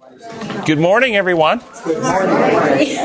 Good morning, everyone. Good morning.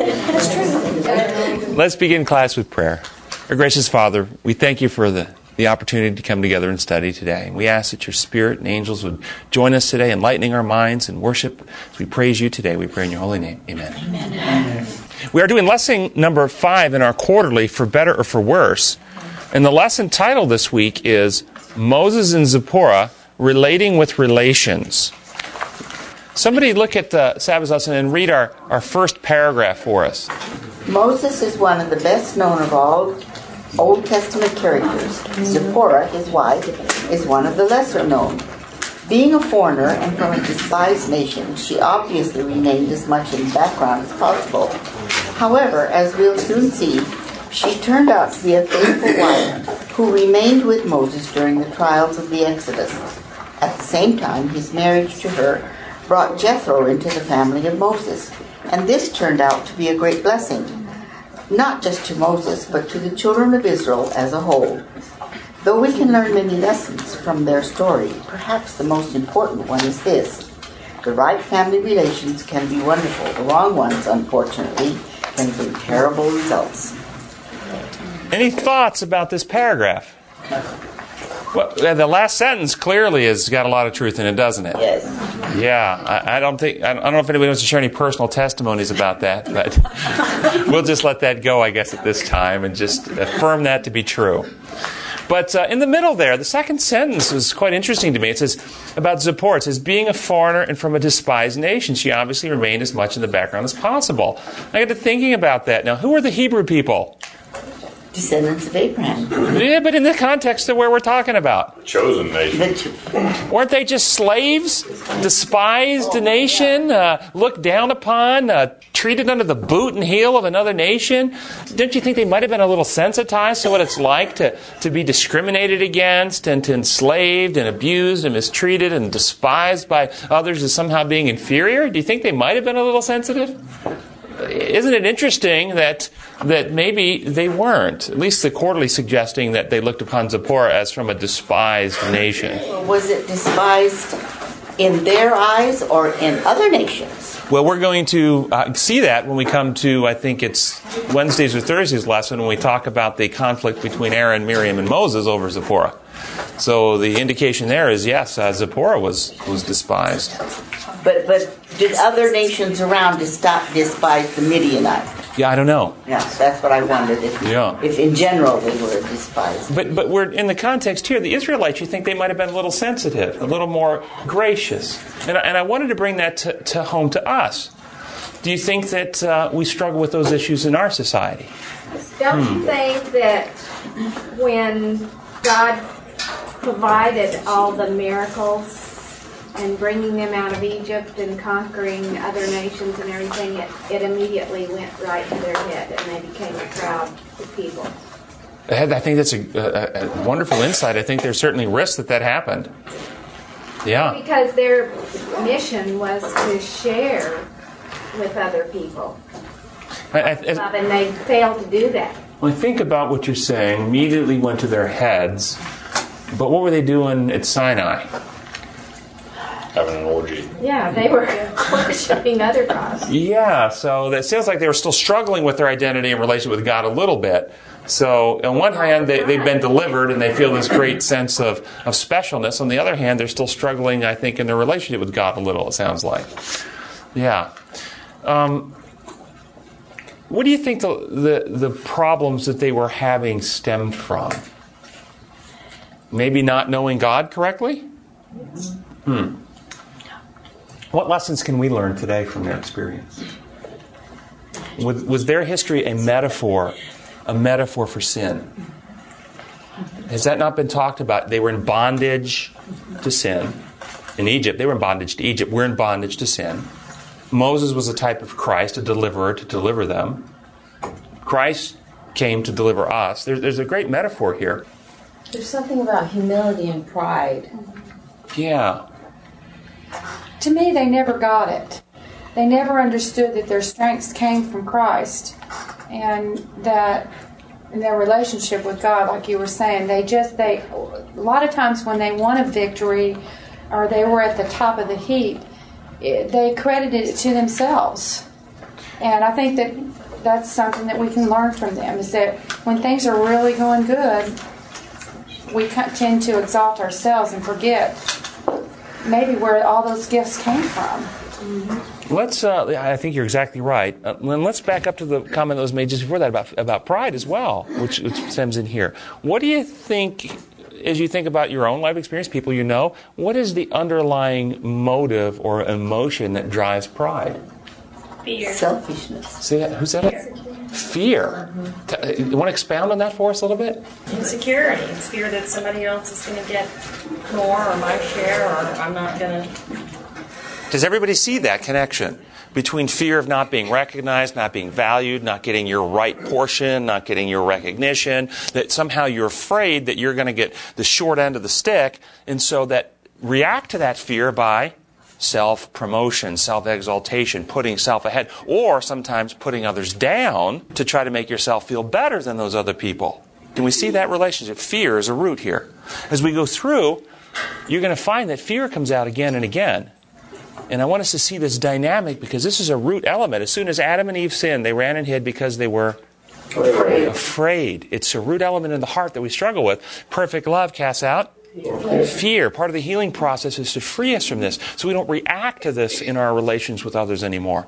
Let's begin class with prayer. Our gracious Father, we thank you for the opportunity to come together and study today. We ask that your Spirit and angels would join us today, enlightening our minds and worship. As we praise you today, we pray in your holy name. Amen. Amen. We are doing lesson number 5 in our quarterly, For Better or For Worse. And the lesson title this week is Moses and Zipporah, Relating with Relations. Somebody look at the Sabbath lesson and read our first paragraph for us. Moses is one of the best known of all Old Testament characters. Zipporah, his wife, is one of the lesser known. Being a foreigner and from a despised nation, she obviously remained as much in the background as possible. However, as we'll soon see, she turned out to be a faithful wife who remained with Moses during the trials of the Exodus. At the same time, his marriage to her brought Jethro into the family of Moses, and this turned out to be a great blessing, not just to Moses, but to the children of Israel as a whole. Though we can learn many lessons from their story, perhaps the most important one is this: the right family relations can be wonderful. The wrong ones, unfortunately, can bring terrible results. Any thoughts about this paragraph? Well, the last sentence clearly has got a lot of truth in it, doesn't it? Yes. Yeah, I don't know if anybody wants to share any personal testimonies about that, but we'll just let that go, I guess, at this time and just affirm that to be true. But in the middle there, the second sentence was quite interesting to me. It says about Zipporah, it says, being a foreigner and from a despised nation, she obviously remained as much in the background as possible. I got to thinking about that. Now, who are the Hebrew people? Descendants of Abraham. Yeah, but in the context of where we're talking about. Chosen nation. Weren't they just slaves? Despised nation? Looked down upon? Treated under the boot and heel of another nation? Don't you think they might have been a little sensitized to what it's like to be discriminated against and to enslaved and abused and mistreated and despised by others as somehow being inferior? Do you think they might have been a little sensitive? Isn't it interesting that maybe they weren't? At least the quarterly suggesting that they looked upon Zipporah as from a despised nation. Was it despised in their eyes or in other nations? Well, we're going to see that when we come to, I think it's Wednesday's or Thursday's lesson, when we talk about the conflict between Aaron, Miriam, and Moses over Zipporah. So the indication there is, yes, Zipporah was despised. But did other nations around despise the Midianites? Yeah, I don't know. Yeah, that's what I wondered. If in general they were despised. But we're in the context here, the Israelites, you think they might have been a little sensitive, a little more gracious. And I wanted to bring that to home to us. Do you think that we struggle with those issues in our society? Don't you think that when God provided all the miracles and bringing them out of Egypt and conquering other nations and everything, it immediately went right to their head and they became a proud people? I think that's a wonderful insight. I think there's certainly risks that happened. Yeah. Because their mission was to share with other people. And they failed to do that. When I think about what you're saying, immediately went to their heads. But what were they doing at Sinai? Having an orgy. Yeah, they were worshiping other gods. Yeah, so that sounds like they were still struggling with their identity and relationship with God a little bit. So on one hand, they've been delivered and they feel this great sense of specialness. On the other hand, they're still struggling, I think, in their relationship with God a little, it sounds like. Yeah. What do you think the problems that they were having stemmed from? Maybe not knowing God correctly? What lessons can we learn today from their experience? Was their history a metaphor for sin? Has that not been talked about? They were in bondage to sin. In Egypt, they were in bondage to Egypt. We're in bondage to sin. Moses was a type of Christ, a deliverer to deliver them. Christ came to deliver us. There's a great metaphor here. There's something about humility and pride. Yeah. To me, they never got it. They never understood that their strengths came from Christ, and that in their relationship with God, like you were saying, they a lot of times when they won a victory or they were at the top of the heap, they credited it to themselves. And I think that that's something that we can learn from them, is that when things are really going good, we tend to exalt ourselves and forget maybe where all those gifts came from. I think you're exactly right. Let's back up to the comment that was made just before that about pride as well, which stems in here. What do you think, as you think about your own life experience, people you know, what is the underlying motive or emotion that drives pride? Fear. Selfishness. Say that. Who said it? Fear. You want to expound on that for us a little bit? Insecurity. It's fear that somebody else is going to get more or my share, or I'm not going to. Does everybody see that connection between fear of not being recognized, not being valued, not getting your right portion, not getting your recognition, that somehow you're afraid that you're going to get the short end of the stick, and so that react to that fear by self-promotion, self-exaltation, putting self ahead, or sometimes putting others down to try to make yourself feel better than those other people. Can we see that relationship? Fear is a root here. As we go through, you're going to find that fear comes out again and again. And I want us to see this dynamic because this is a root element. As soon as Adam and Eve sinned, they ran and hid because they were afraid. It's a root element in the heart that we struggle with. Perfect love casts out fear. Part of the healing process is to free us from this so we don't react to this in our relations with others anymore.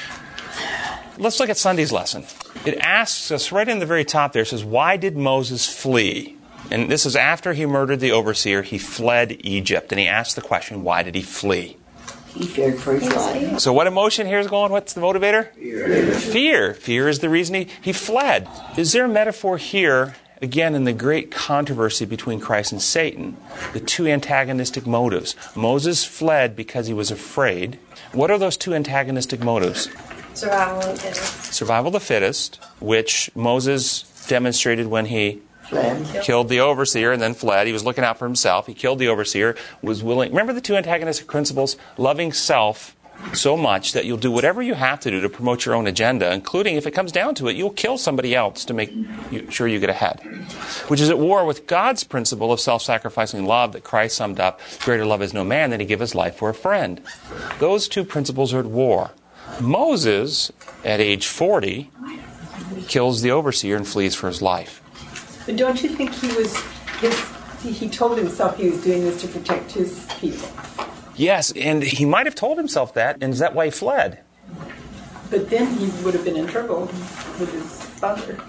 Let's look at Sunday's lesson. It asks us right in the very top there, it says, why did Moses flee? And this is after he murdered the overseer. He fled Egypt. And he asked the question, why did he flee? He feared for his life. So what emotion here is going? What's the motivator? Fear. Fear is the reason he fled. Is there a metaphor here, again, in the great controversy between Christ and Satan? The two antagonistic motives. Moses fled because he was afraid. What are those two antagonistic motives? Survival of the fittest. Survival of the fittest, which Moses demonstrated when he killed the overseer and then fled. He was looking out for himself. He killed the overseer, was willing. Remember the two antagonistic principles? Loving self so much that you'll do whatever you have to do to promote your own agenda, including, if it comes down to it, you'll kill somebody else to make sure you get ahead. Which is at war with God's principle of self-sacrificing love that Christ summed up, greater love is no man than he give his life for a friend. Those two principles are at war. Moses, at age 40, kills the overseer and flees for his life. But don't you think he told himself he was doing this to protect his people? Yes, and he might have told himself that, and is that why he fled? But then he would have been in trouble with his father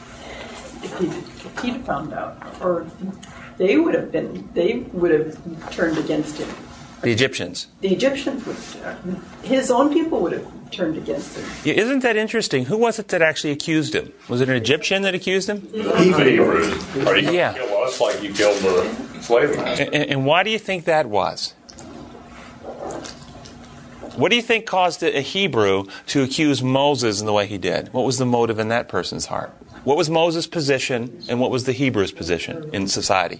if he'd found out. Or they would have turned against him. The Egyptians. The Egyptians would. His own people would have turned against him. Yeah, isn't that interesting? Who was it that actually accused him? Was it an Egyptian that accused him? Hebrews. Are you Yeah. going to kill us like you killed the slave master? And why do you think that was? What do you think caused a Hebrew to accuse Moses in the way he did? What was the motive in that person's heart? What was Moses' position and what was the Hebrew's position in society?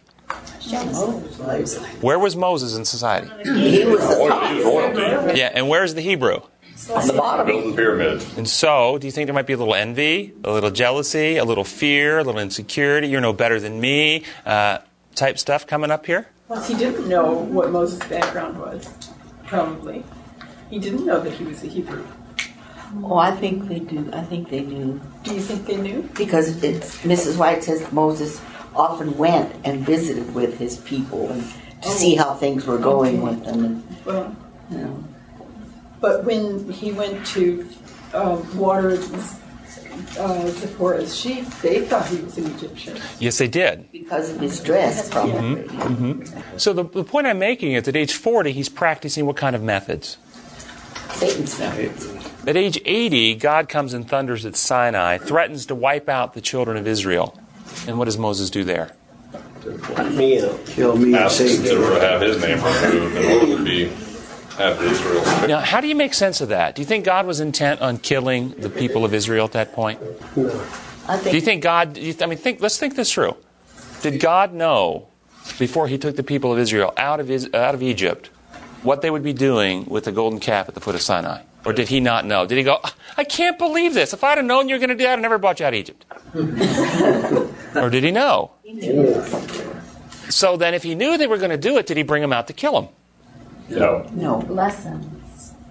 Where was Moses in society? He was the He top. was royalty. Yeah, and where's the Hebrew? On the bottom. Building pyramids. And so, do you think there might be a little envy, a little jealousy, a little fear, a little insecurity, you're no better than me, type stuff coming up here? Plus, he didn't know what Moses' background was, probably. He didn't know that he was a Hebrew. Oh, I think they do. I think they knew. Do you think they knew? Because Mrs. White says Moses often went and visited with his people and to see how things were going with them. And, Well, you know. but when he went to water Zipporah's sheep, they thought he was an Egyptian. Yes, they did. Because of his dress, probably. So the point I'm making is at age 40, he's practicing what kind of methods? Satan's methods. At age 80, God comes and thunders at Sinai, threatens to wipe out the children of Israel. And what does Moses do there? Kill me and Asked save to me. have his name removed in order to have Israel. Now, how do you make sense of that? Do you think God was intent on killing the people of Israel at that point? I Do you think God, let's think this through. Did God know, before he took the people of Israel out of Egypt, what they would be doing with the golden calf at the foot of Sinai? Or did he not know? Did he go, I can't believe this. If I'd have known you were going to do that, I'd never brought you out of Egypt. Or did he know? So then if he knew they were going to do it, did he bring them out to kill them? No. No. Lessons.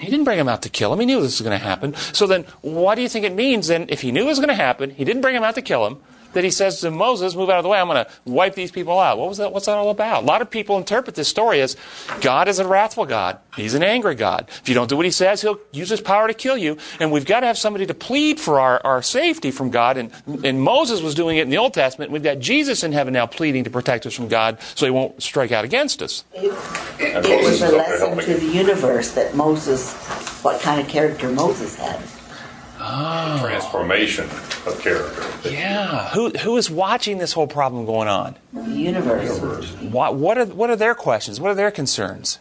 He didn't bring him out to kill him. He knew this was going to happen. So then what do you think it means then if he knew it was going to happen, he didn't bring him out to kill him, that he says to Moses, move out of the way, I'm going to wipe these people out. What's that all about? A lot of people interpret this story as God is a wrathful God. He's an angry God. If you don't do what he says, he'll use his power to kill you. And we've got to have somebody to plead for our safety from God. And Moses was doing it in the Old Testament. We've got Jesus in heaven now pleading to protect us from God so he won't strike out agast us. It was a lesson to the universe that Moses, what kind of character Moses had. Oh. Transformation of character. Yeah. Who is watching this whole problem going on? The universe. What are their questions? What are their concerns?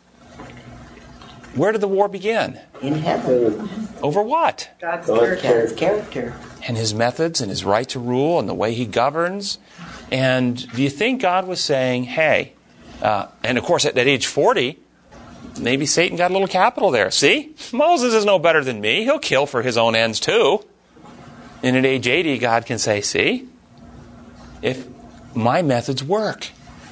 Where did the war begin? In heaven. Over what? God's character. And his methods and his right to rule and the way he governs. And do you think God was saying, hey, and of course at age 40, maybe Satan got a little capital there. See? Moses is no better than me. He'll kill for his own ends too. And at age 80, God can say, see? If my methods work.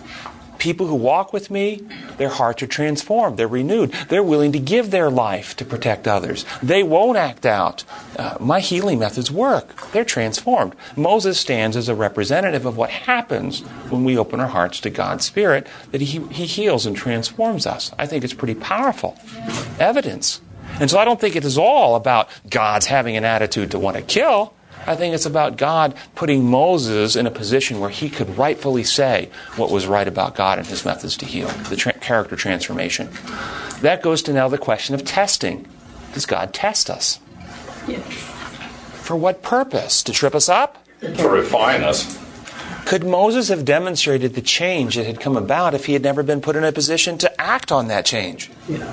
People who walk with me, their hearts are transformed. They're renewed. They're willing to give their life to protect others. They won't act out. My healing methods work. They're transformed. Moses stands as a representative of what happens when we open our hearts to God's Spirit, that he heals and transforms us. I think it's pretty powerful evidence. And so I don't think it is all about God's having an attitude to want to kill. I think it's about God putting Moses in a position where he could rightfully say what was right about God and his methods to heal, the character transformation. That goes to now the question of testing. Does God test us? Yes. For what purpose? To trip us up? To refine us. Could Moses have demonstrated the change that had come about if he had never been put in a position to act on that change?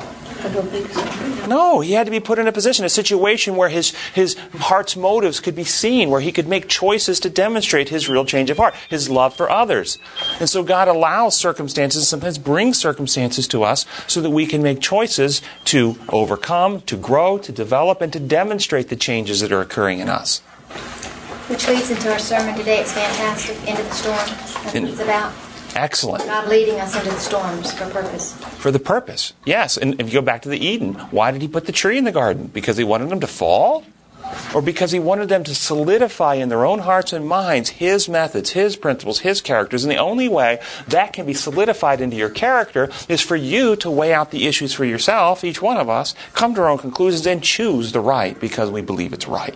I don't think so. No, he had to be put in a position, a situation where his heart's motives could be seen, where he could make choices to demonstrate his real change of heart, his love for others. And so God allows circumstances, sometimes brings circumstances to us so that we can make choices to overcome, to grow, to develop, and to demonstrate the changes that are occurring in us. Which leads into our sermon today. It's fantastic. Into the storm. That's what it's about. Excellent. God leading us into the storms for purpose. For the purpose, yes. And if you go back to the Eden, why did he put the tree in the garden? Because he wanted them to fall? Or because he wanted them to solidify in their own hearts and minds his methods, his principles, his characters? And the only way that can be solidified into your character is for you to weigh out the issues for yourself, each one of us, come to our own conclusions, and choose the right because we believe it's right.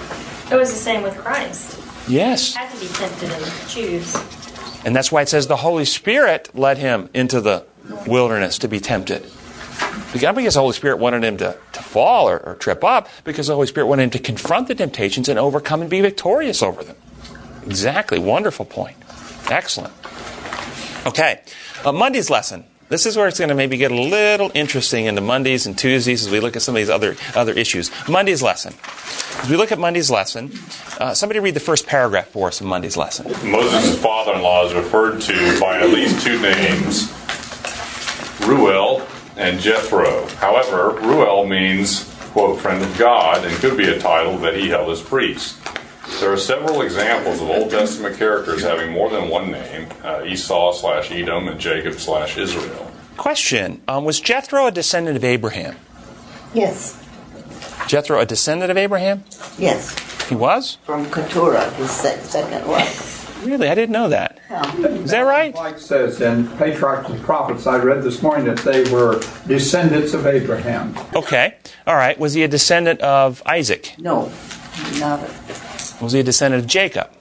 It was the same with Christ. Yes. He had to be tempted and choose. And that's why it says the Holy Spirit led him into the wilderness to be tempted. Not because the Holy Spirit wanted him to fall or trip up, because the Holy Spirit wanted him to confront the temptations and overcome and be victorious over them. Exactly. Wonderful point. Excellent. Okay. Monday's lesson. This is where it's going to maybe get a little interesting into Mondays and Tuesdays as we look at some of these other issues. Monday's lesson. As we look at Monday's lesson, somebody read the first paragraph for us in Monday's lesson. Moses' father-in-law is referred to by at least two names, Reuel and Jethro. However, Reuel means, quote, friend of God, and could be a title that he held as priest. There are several examples of Old Testament characters having more than one name, Esau/Edom and Jacob/Israel. Question. Was Jethro a descendant of Abraham? Yes. Jethro a descendant of Abraham? Yes. He was? From Keturah, his second wife. Really? I didn't know that. Is that right? Like it says in Patriarchs and Prophets, I read this morning that they were descendants of Abraham. Okay. All right. Was he a descendant of Isaac? No, not. Was he a descendant of Jacob?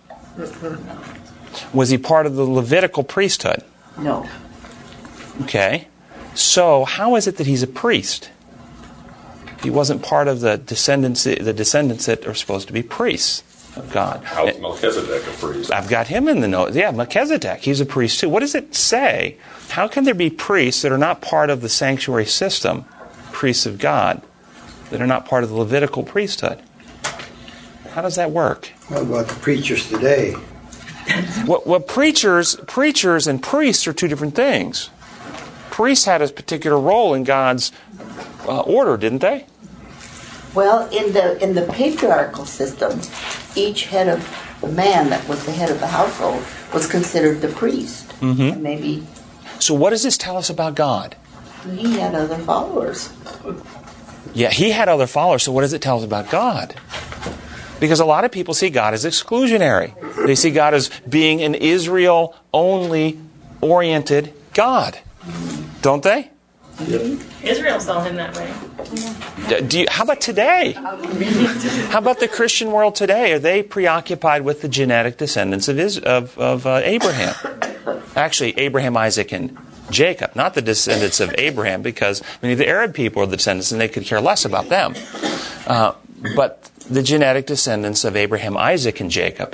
Was he part of the Levitical priesthood? No. Okay. So how is it that he's a priest? He wasn't part of the descendants that are supposed to be priests of God. How's Melchizedek a priest? I've got him in the notes. Yeah, Melchizedek, he's a priest too. What does it say? How can there be priests that are not part of the sanctuary system, priests of God, that are not part of the Levitical priesthood? How does that work? What about the preachers today? Well, preachers and priests are two different things. Priests had a particular role in God's order, didn't they? Well, in the patriarchal system, each head of the man that was the head of the household was considered the priest. Mm-hmm. And maybe. So what does this tell us about God? He had other followers. Yeah, he had other followers, so what does it tell us about God? Because a lot of people see God as exclusionary. They see God as being an Israel-only oriented God. Don't they? Israel saw him that way. How about today? How about the Christian world today? Are they preoccupied with the genetic descendants of Abraham? Actually, Abraham, Isaac, and Jacob, not the descendants of Abraham, because many of the Arab people are the descendants and they could care less about them. But the genetic descendants of Abraham, Isaac, and Jacob,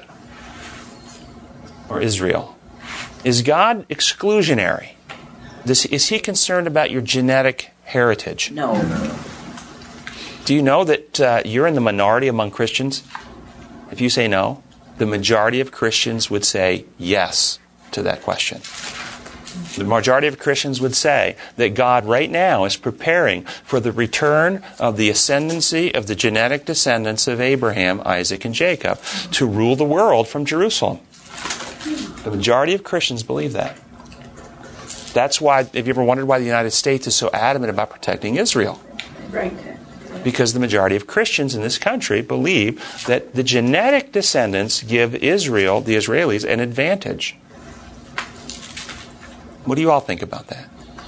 or Israel. Is God exclusionary? Is he concerned about your genetic heritage? No. Do you know that you're in the minority among Christians? If you say no, the majority of Christians would say yes to that question. The majority of Christians would say that God right now is preparing for the return of the ascendancy of the genetic descendants of Abraham, Isaac, and Jacob to rule the world from Jerusalem. The majority of Christians believe that. That's why, have you ever wondered why the United States is so adamant about protecting Israel? Right. Because the majority of Christians in this country believe that the genetic descendants give Israel, the Israelis, an advantage. What do you all think about that?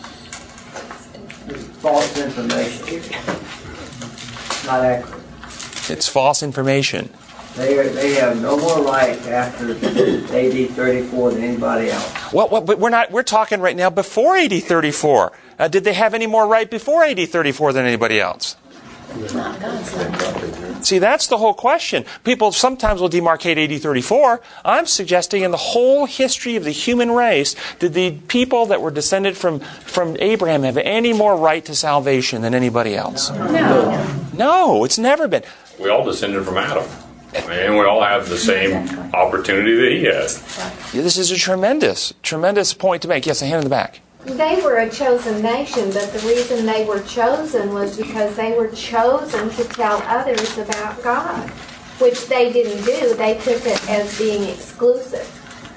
False information. Not accurate. It's false information. They have no more right after AD 34 than anybody else. Well, but we're talking right now before AD 34. Did they have any more right before AD 34 than anybody else? See, that's the whole question. People sometimes will demarcate AD 34. I'm suggesting in the whole history of the human race, did the people that were descended from Abraham have any more right to salvation than anybody else? No, it's never been. We all descended from Adam. And we all have the same opportunity that he had. Yeah, this is a tremendous point to make. Yes, a hand in the back. They were a chosen nation, but the reason they were chosen was because they were chosen to tell others about God, which they didn't do. They took it as being exclusive.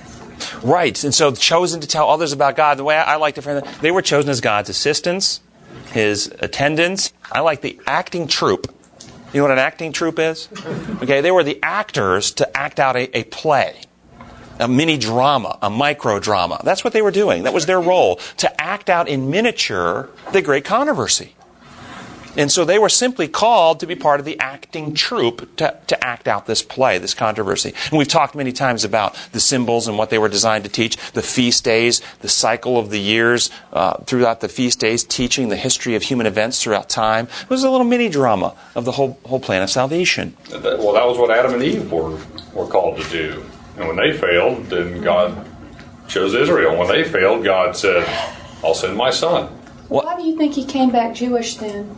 Right, and so chosen to tell others about God. The way I like to frame it, they were chosen as God's assistants, His attendants. I like the acting troupe. You know what an acting troupe is? Okay, they were the actors to act out a play, a mini drama, a micro drama. That's what they were doing. That was their role, to act out in miniature the great controversy. And so they were simply called to be part of the acting troupe to act out this play, this controversy. And we've talked many times about the symbols and what they were designed to teach, the feast days, the cycle of the years throughout the feast days, teaching the history of human events throughout time. It was a little mini drama of the whole plan of salvation. Well, that was what Adam and Eve were called to do. And when they failed, then God chose Israel. When they failed, God said, I'll send my son. Why do you think he came back Jewish then?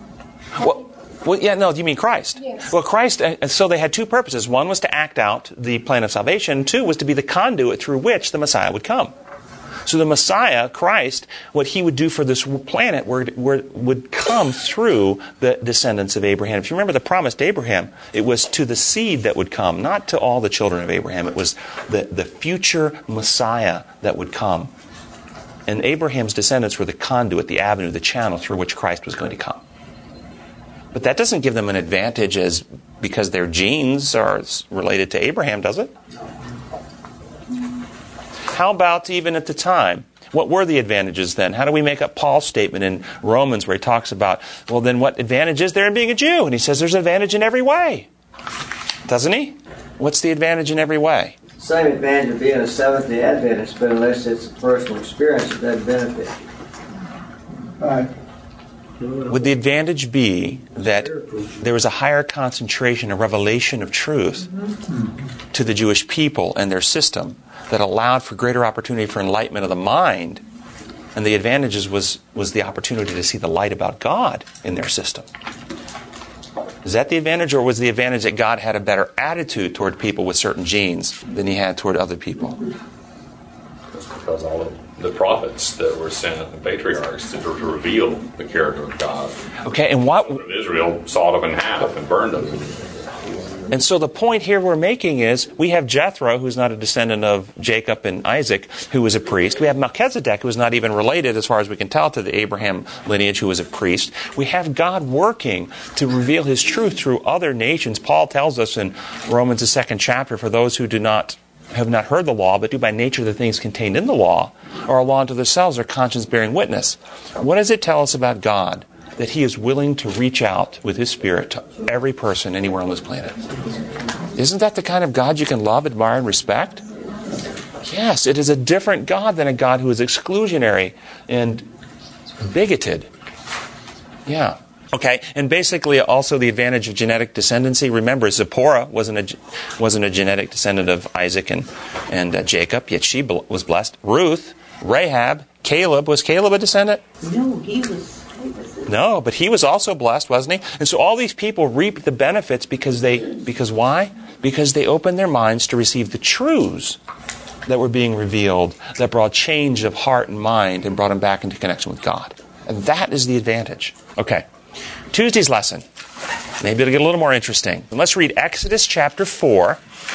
Well, yeah, no, you mean Christ? Yes. Well, Christ, so they had two purposes. One was to act out the plan of salvation. Two was to be the conduit through which the Messiah would come. So the Messiah, Christ, what he would do for this planet would come through the descendants of Abraham. If you remember the promise to Abraham, it was to the seed that would come, not to all the children of Abraham. It was the future Messiah that would come. And Abraham's descendants were the conduit, the avenue, the channel through which Christ was going to come. But that doesn't give them an advantage because their genes are related to Abraham, does it? How about even at the time? What were the advantages then? How do we make up Paul's statement in Romans where he talks about, well, then what advantage is there in being a Jew? And he says there's an advantage in every way. Doesn't he? What's the advantage in every way? Same advantage of being a Seventh-day Adventist, but unless it's a personal experience, it doesn't benefit. Right. Would the advantage be that there was a higher concentration, a revelation of truth to the Jewish people and their system that allowed for greater opportunity for enlightenment of the mind, and the advantages was the opportunity to see the light about God in their system? Is that the advantage, or was the advantage that God had a better attitude toward people with certain genes than he had toward other people? Because all of the prophets that were sent, the patriarchs, to reveal the character of God. Okay, and what... Israel sawed them in half and burned them. And so the point here we're making is we have Jethro, who's not a descendant of Jacob and Isaac, who was a priest. We have Melchizedek, who is not even related, as far as we can tell, to the Abraham lineage, who was a priest. We have God working to reveal His truth through other nations. Paul tells us in Romans, the 2nd chapter, for those who have not heard the law, but do by nature the things contained in the law, are a law unto themselves, or conscience bearing witness. What does it tell us about God? That He is willing to reach out with His Spirit to every person anywhere on this planet. Isn't that the kind of God you can love, admire, and respect? Yes, it is a different God than a God who is exclusionary and bigoted. Yeah. Okay, and basically also the advantage of genetic descendancy. Remember, Zipporah wasn't a genetic descendant of Isaac and Jacob, yet she was blessed. Ruth, Rahab, Caleb. Was Caleb a descendant? No, he was. No, but he was also blessed, wasn't he? And so all these people reaped the benefits because why? Because they opened their minds to receive the truths that were being revealed, that brought change of heart and mind and brought them back into connection with God. And that is the advantage. Okay. Tuesday's lesson. Maybe it'll get a little more interesting. And let's read Exodus chapter 4,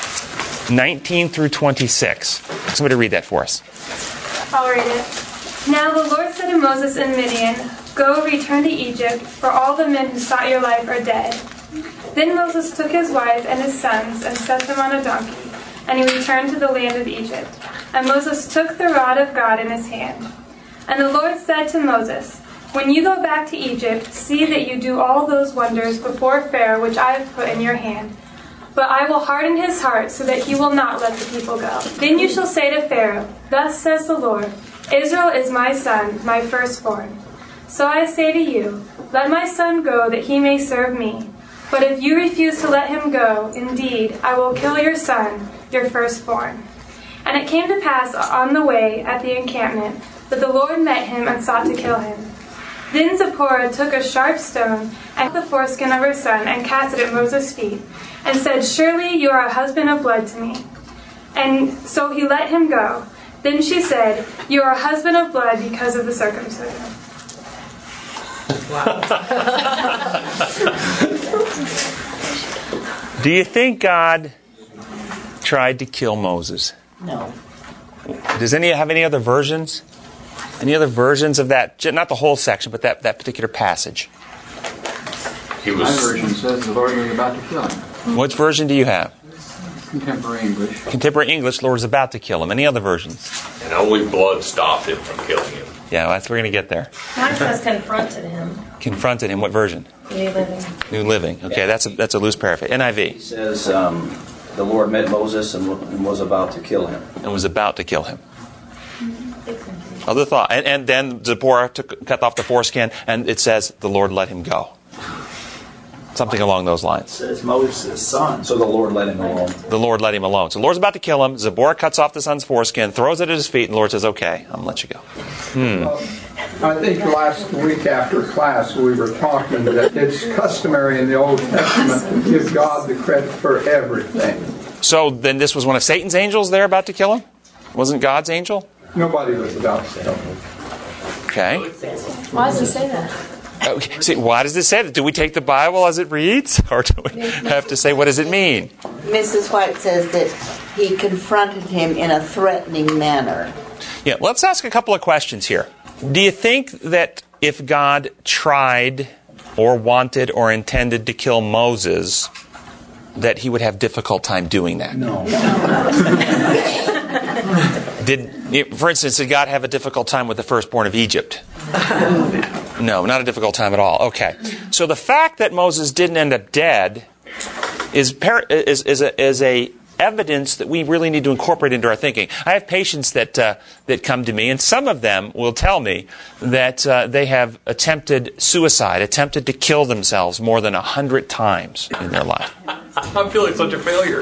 19 through 26. Somebody read that for us. I'll read it. Now the Lord said to Moses in Midian, "Go, return to Egypt, for all the men who sought your life are dead." Then Moses took his wife and his sons and set them on a donkey, and he returned to the land of Egypt. And Moses took the rod of God in his hand. And the Lord said to Moses, "When you go back to Egypt, see that you do all those wonders before Pharaoh which I have put in your hand. But I will harden his heart so that he will not let the people go. Then you shall say to Pharaoh, 'Thus says the Lord, Israel is my son, my firstborn. So I say to you, let my son go that he may serve me. But if you refuse to let him go, indeed, I will kill your son, your firstborn.' And it came to pass on the way at the encampment that the Lord met him and sought to kill him. Then Zipporah took a sharp stone and the foreskin of her son and cast it at Moses' feet, and said, 'Surely you are a husband of blood to me.' And so he let him go. Then she said, 'You are a husband of blood because of the circumcision.'" Do you think God tried to kill Moses? No. Does have any other versions? Any other versions of that? Not the whole section, but that particular passage. My version says the Lord was about to kill him. Which version do you have? Contemporary English. Contemporary English, Lord is about to kill him. Any other versions? And only blood stopped him from killing him. Yeah, we're going to get there. Mine says confronted him. Confronted him. What version? New Living. New Living. Okay, that's a loose paraphrase. NIV. He says the Lord met Moses and was about to kill him. And was about to kill him. Other thought. And then Zipporah cut off the foreskin, and it says the Lord let him go. Something along those lines. It says Moses' son, so the Lord let him alone. The Lord let him alone. So the Lord's about to kill him. Zipporah cuts off the son's foreskin, throws it at his feet, and the Lord says, "Okay, I'm going to let you go." I think last week after class we were talking that it's customary in the Old Testament to give God the credit for everything. So then this was one of Satan's angels there about to kill him? Wasn't God's angel? Nobody was about to kill him. Okay. Why does he say that? Okay. See, why does it say that? Do we take the Bible as it reads? Or do we have to say, what does it mean? Mrs. White says that he confronted him in a threatening manner. Yeah, let's ask a couple of questions here. Do you think that if God tried or wanted or intended to kill Moses, that he would have difficult time doing that? No. For instance, did God have a difficult time with the firstborn of Egypt? No, not a difficult time at all. Okay. So the fact that Moses didn't end up dead is a evidence that we really need to incorporate into our thinking. I have patients that come to me, and some of them will tell me that they have attempted suicide, attempted to kill themselves more than 100 times in their life. I'm feeling such a failure.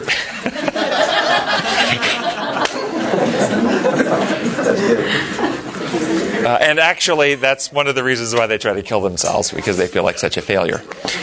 And actually, that's one of the reasons why they try to kill themselves, because they feel like such a failure.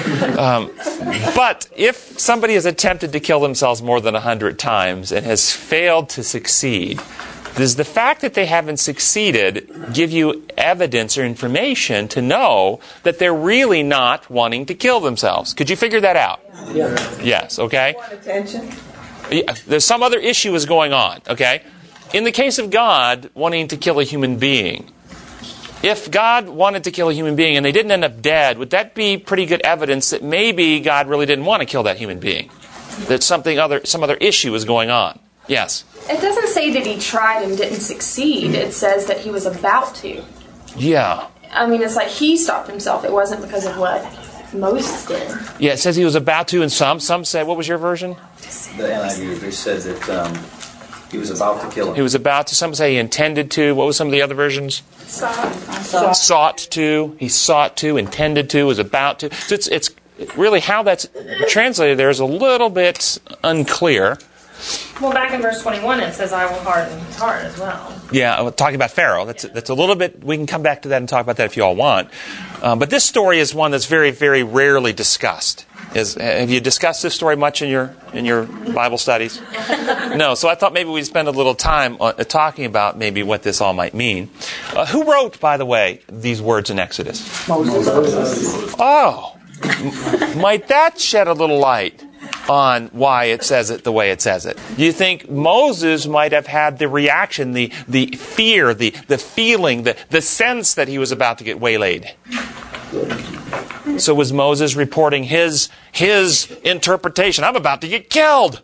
But if somebody has attempted to kill themselves more than 100 times and has failed to succeed, Does the fact that they haven't succeeded give you evidence or information to know that they're really not wanting to kill themselves? Could you figure that out? Yeah. Yes, okay? Want attention? Yeah, there's some other issue is going on, okay? In the case of God wanting to kill a human being, if God wanted to kill a human being and they didn't end up dead, would that be pretty good evidence that maybe God really didn't want to kill that human being? That some other issue is going on? Yes? It doesn't say that he tried and didn't succeed. It says that he was about to. Yeah. I mean, it's like he stopped himself. It wasn't because of what Moses did. Yeah, it says he was about to, and some said, what was your version? The NIV, they said that he was about to kill him. He was about to. Some say he intended to. What was some of the other versions? Sought to. He sought to, intended to, was about to. So it's really how that's translated there is a little bit unclear. Well, back in verse 21, it says, I will harden his heart as well. Yeah, talking about Pharaoh. That's a little bit, we can come back to that and talk about that if you all want. But this story is one that's very, very rarely discussed. Have you discussed this story much in your Bible studies? No, so I thought maybe we'd spend a little time talking about maybe what this all might mean. Who wrote, by the way, these words in Exodus? Moses. Oh, might that shed a little light on why it says it the way it says it? Do you think Moses might have had the reaction, the fear, the feeling, the sense that he was about to get waylaid? So was Moses reporting his interpretation? I'm about to get killed.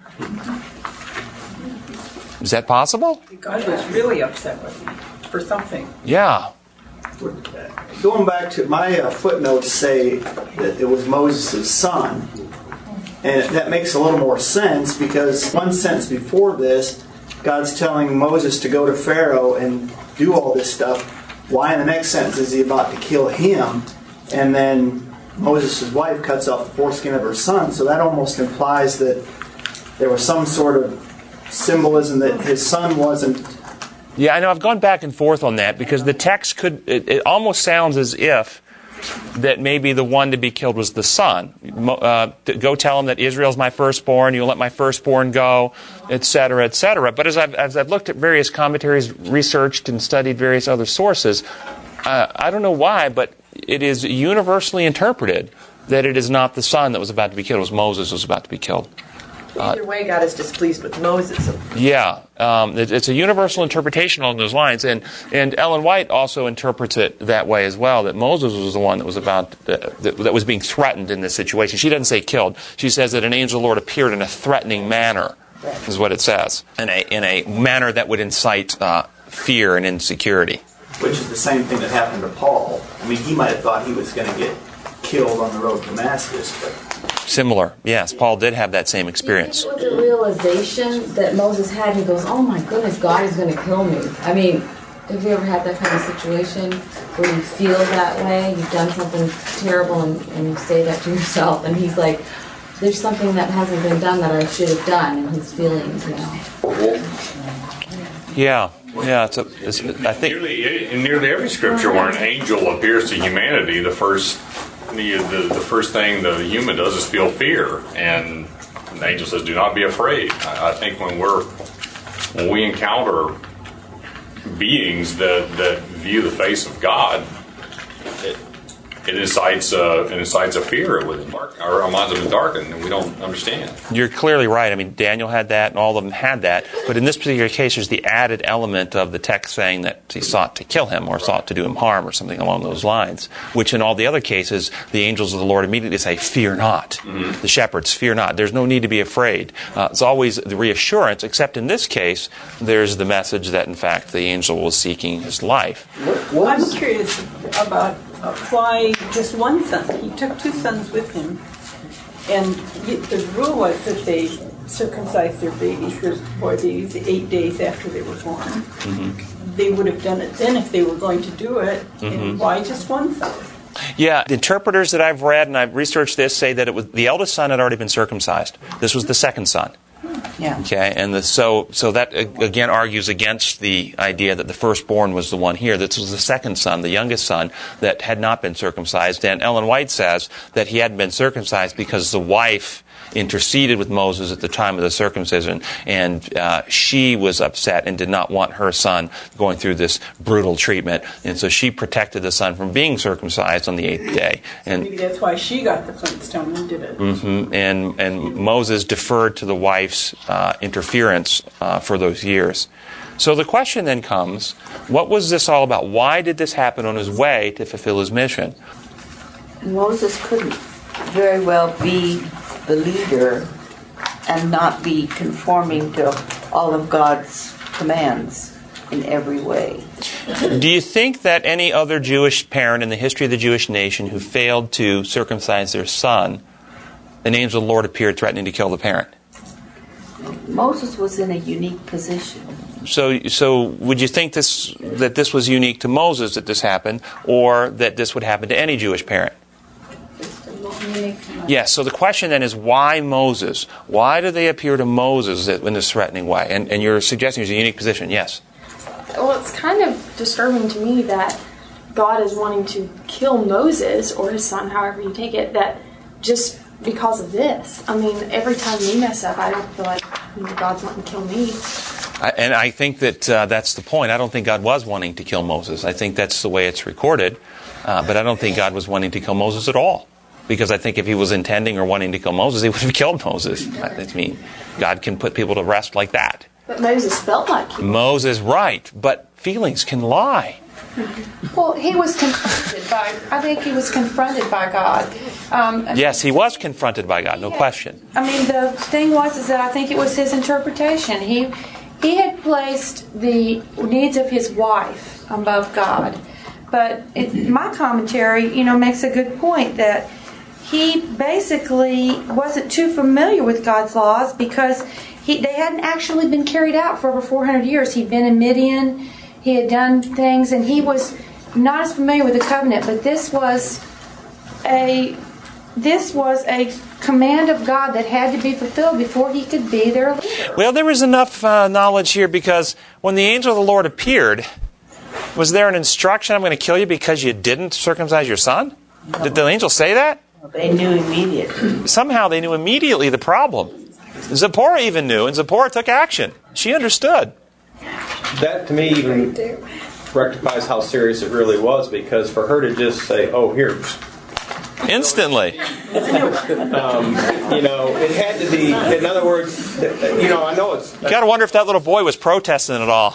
Is that possible? God was really upset with me for something. Yeah. Going back to my footnotes say that it was Moses' son. And that makes a little more sense because one sentence before this, God's telling Moses to go to Pharaoh and do all this stuff. Why in the next sentence is he about to kill him? And then Moses' wife cuts off the foreskin of her son. So that almost implies that there was some sort of symbolism that his son wasn't. Yeah, I know. I've gone back and forth on that because the text it almost sounds as if that maybe the one to be killed was the son. Go tell him that Israel's my firstborn, you'll let my firstborn go, etc., etc. But as I've looked at various commentaries, researched and studied various other sources, I don't know why, but it is universally interpreted that it is not the son that was about to be killed, it was Moses who was about to be killed. Either way, God is displeased with Moses. Yeah, it's a universal interpretation along those lines, and Ellen White also interprets it that way as well. That Moses was the one that was that was being threatened in this situation. She doesn't say killed. She says that an angel of the Lord appeared in a threatening manner, is what it says, in a manner that would incite fear and insecurity. Which is the same thing that happened to Paul. I mean, he might have thought he was going to get killed on the road to Damascus, but. Similar, yes. Paul did have that same experience. It was a realization that Moses had. He goes, oh my goodness, God is going to kill me. I mean, have you ever had that kind of situation where you feel that way? You've done something terrible and you say that to yourself, and he's like, there's something that hasn't been done that I should have done, and his feelings, you know. Yeah. Yeah, I think in nearly every scripture where an angel appears to humanity, the first thing the human does is feel fear, and the angel says, "Do not be afraid." I think when we encounter beings that view the face of God, it incites a fear within our minds have been darkened, and we don't understand. You're clearly right. I mean, Daniel had that, and all of them had that. But in this particular case, there's the added element of the text saying that he sought to kill him or sought to do him harm or something along those lines, which in all the other cases, the angels of the Lord immediately say, fear not. Mm-hmm. The shepherds, fear not. There's no need to be afraid. It's always the reassurance, except in this case, there's the message that, in fact, the angel was seeking his life. I'm curious about why just one son. He took two sons with him, and the rule was that they circumcised their babies, their boy babies, 8 days after they were born. Mm-hmm. They would have done it then if they were going to do it. Mm-hmm. And why just one son? Yeah, the interpreters that I've read and I've researched this say that the eldest son had already been circumcised. This was the second son. Yeah. Okay, and so that again argues against the idea that the firstborn was the one here. This was the second son, the youngest son, that had not been circumcised. And Ellen White says that he hadn't been circumcised because the wife interceded with Moses at the time of the circumcision, and she was upset and did not want her son going through this brutal treatment, and so she protected the son from being circumcised on the 8th day. And maybe that's why she got the flintstone and did it. Mm-hmm. And Moses deferred to the wife's interference for those years. So the question then comes, what was this all about? Why did this happen on his way to fulfill his mission? Moses couldn't very well be the leader and not be conforming to all of God's commands in every way. Do you think that any other Jewish parent in the history of the Jewish nation who failed to circumcise their son, an angel of the Lord appeared threatening to kill the parent? Moses was in a unique position. So would you think that this was unique to Moses that this happened, or that this would happen to any Jewish parent? Yes, so the question then is, why Moses? Why do they appear to Moses in this threatening way? And you're suggesting there's a unique position, yes? Well, it's kind of disturbing to me that God is wanting to kill Moses, or his son, however you take it, that just because of this. I mean, every time we mess up, I don't feel like God's wanting to kill me. And I think that that's the point. I don't think God was wanting to kill Moses. I think that's the way it's recorded. But I don't think God was wanting to kill Moses at all. Because I think if he was intending or wanting to kill Moses, he would have killed Moses. I mean, God can put people to rest like that. But Moses felt like he was. Moses, right. But feelings can lie. Well, he was confronted by God. Yes, he was confronted by God, no question. I mean, the thing was that I think it was his interpretation. He had placed the needs of his wife above God. But my commentary, makes a good point that he basically wasn't too familiar with God's laws because they hadn't actually been carried out for over 400 years. He'd been in Midian, he had done things, and he was not as familiar with the covenant. But this was a command of God that had to be fulfilled before he could be their leader. Well, there was enough knowledge here because when the angel of the Lord appeared, was there an instruction, I'm going to kill you because you didn't circumcise your son? No. Did the angel say that? They knew immediately. Somehow they knew immediately the problem. Zipporah even knew, and Zipporah took action. She understood. That, to me, even rectifies how serious it really was, because for her to just say, oh, here... Instantly. It had to be, in other words, I know it's... You got to wonder if that little boy was protesting at all.